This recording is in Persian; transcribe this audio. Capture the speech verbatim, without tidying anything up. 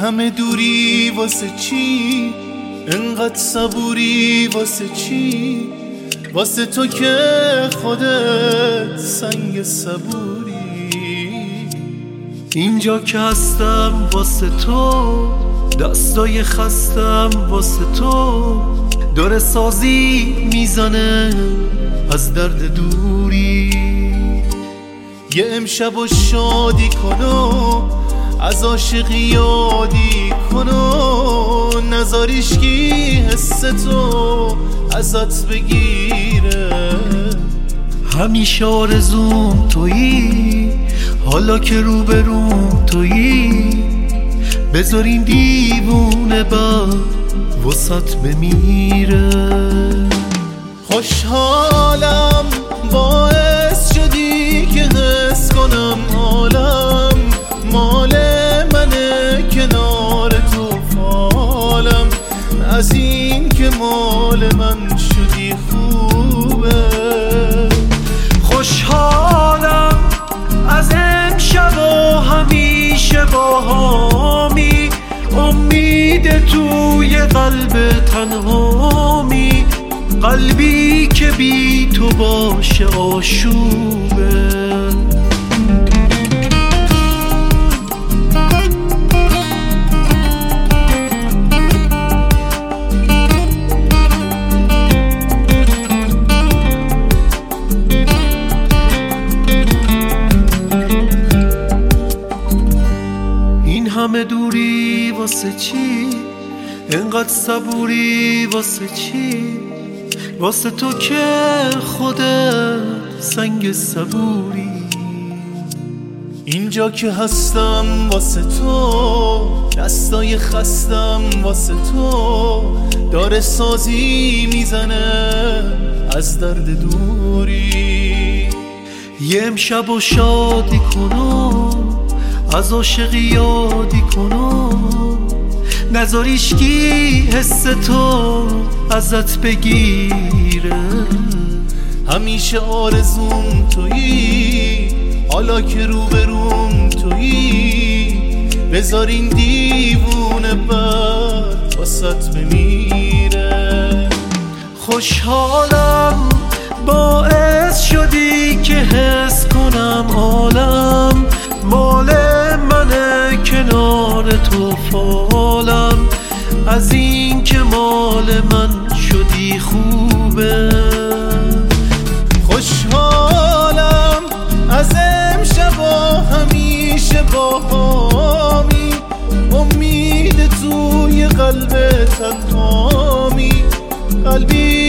همه دوری واسه چی؟ انقدر صبوری واسه چی؟ واسه تو که خودت سنگ صبوری. اینجا که هستم واسه تو، دستای خستم واسه تو، داره سازی میزنه از درد دوری. یه امشب و شادی کنو، از عاشقی یادی کنو، نذاریش کی حس تو ازت بگیره. همیشه آرزوم تویی، حالا که روبروم تویی، بذار این دیوونه با وسط بمیره. خوشحالم باعث شدی که حس کنم عالم مال منه، کنار تو فالم، از این که مال من شدی خوبه. خوشحالم از امشب و همیشه با هامی، امید توی قلب تنهامی، قلبی که بی تو باشه آشوبه. این همه دوری واسه چی؟ انقدر صبوری واسه چی؟ واسه تو که خودت سنگ صبوری. اینجا که هستم واسه تو، دستای خستم واسه تو، داره سازی میزنه از درد دوری. یه امشب و شادی کنو، از عاشقی یادی کنو، نذاریش کی حس تو ازت بگیره. همیشه آرزوم تویی، حالا که روبروم تویی، بذار این دیوونه بد واسط بمیره. خوشحالم باعث شدی که حس کنم عالم مال منه، کنار تو فالم، از این که مال من شدی خوبه. خوشحالم از امشب و همیشه با هامی، امید توی قلب تنهامی، قلبی